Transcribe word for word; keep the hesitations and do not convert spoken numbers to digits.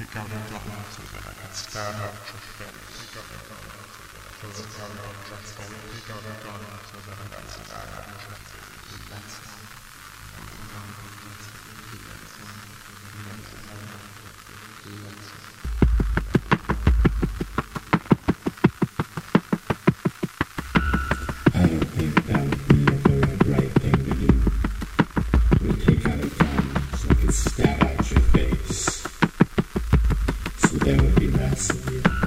out a gun so that I could stab out your face. Pick out a gun so that I could stab out your face. Pick out a gun so that I could stab out your face. That's one. I don't think that would be a very right thing to do. We'll take out a gun so I can stab out your face. So there would be less of you.